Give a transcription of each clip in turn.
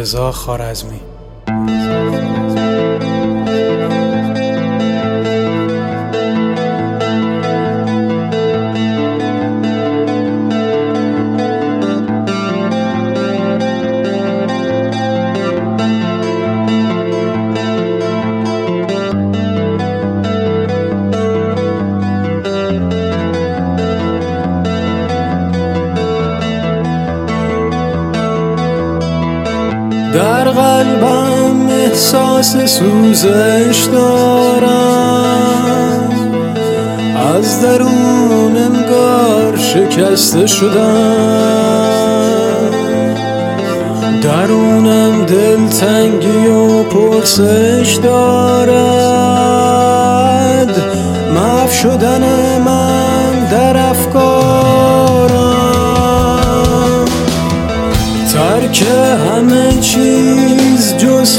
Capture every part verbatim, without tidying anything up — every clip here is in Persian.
رضا خوارزمی. در قلبم احساس سوزش دارم، از درون انگار شکسته شدم. درونم دلتنگی و پرسش دارد، محو شدن من در افکارم. ترک همه چیز جز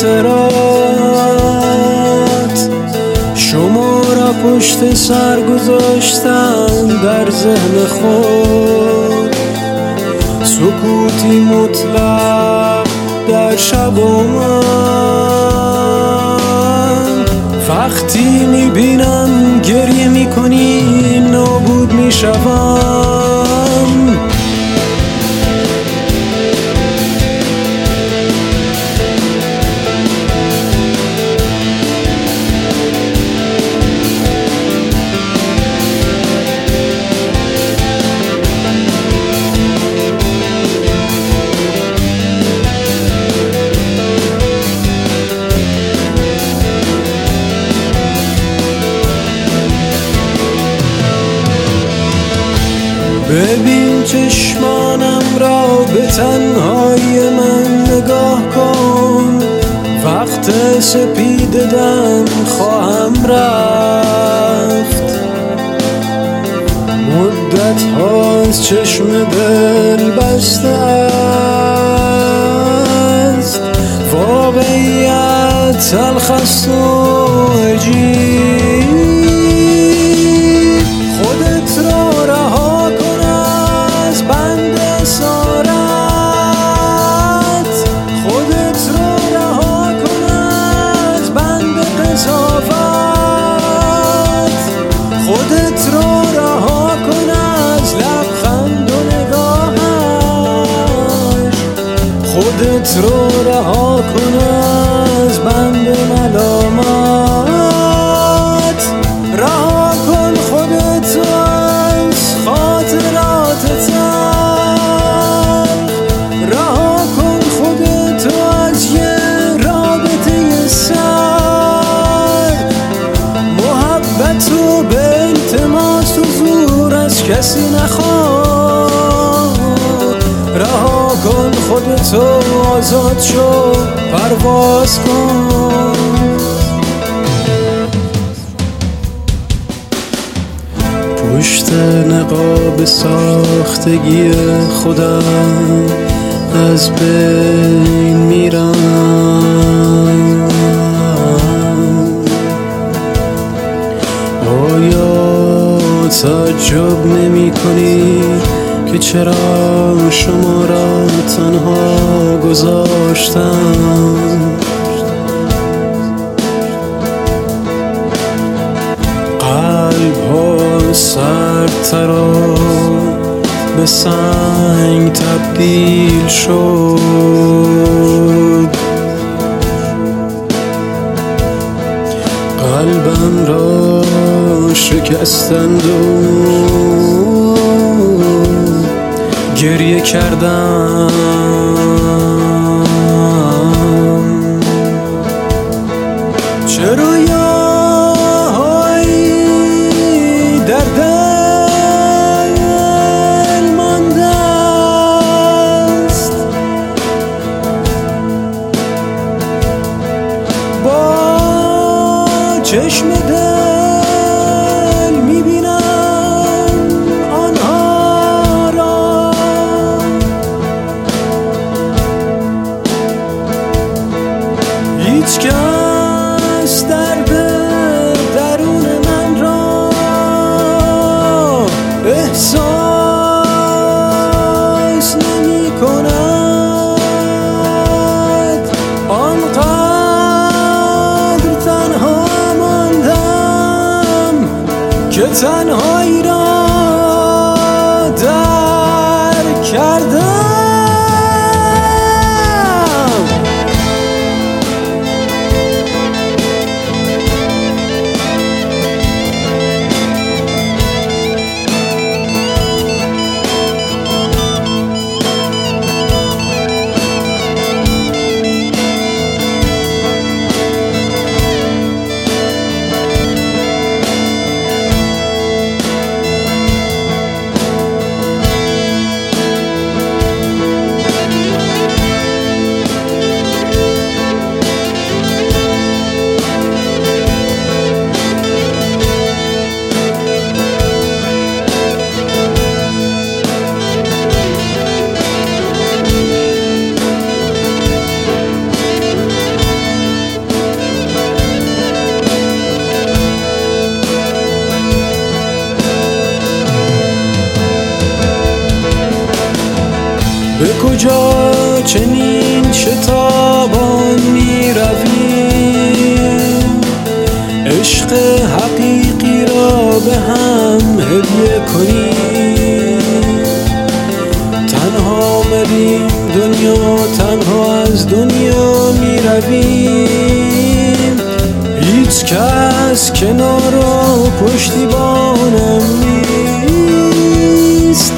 خاطرات، شما را پشت سر گذاشتم در ذهن خود. سکوتی مطلق در شب و من، وقتی میبینم گریه میکنی نابود میشوم. ببین چشمانم را به تنهایی من نگاه کن، وقت سپید دم خواهم رفت. مدت هاست چشم دل بسته است، واقعیت تلخ است و عجیب. خودت را رها خودت رو رها کن از بند ملامت. رها کن خودت رو از خاطرات تلخ. رها کن خودت رو از یه رابطه سرد. محبت رو به التماس و زور از کسی نخواه. رها کن خودتو، آزاد شو، پرواز کن. پشت نقاب ساختگی خودم از بین میرم. آیا تعجب نمی کنی که چرا شما را تنها گذاشتم؟ قلب ها سردتر و به سنگ تبدیل شد. قلبم را شکستند و گریه کردم. چه رویاهایی در دل مانده است، با چشم دل میبینم آنها را. هیچ کس در که تنهایی را درک کردم. به کجا چنین شتابان می رویم، عشق حقیقی را به هم هدیه کنیم. تنها مریم دنیا، تنها از دنیا می رویم. هیچ کس کنار و پشتیبانم نیست.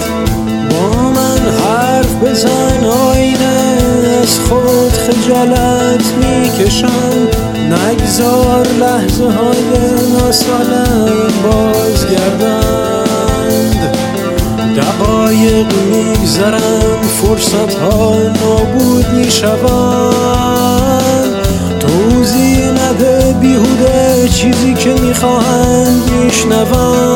بزن آینه، از خود خجالت میکشم. نگذار لحظه های ناسالم بازگردند. دقایق میگذرند، فرصت ها نابود میشوند. توضیح نده بیهوده چیزی که میخواهند میشنوند.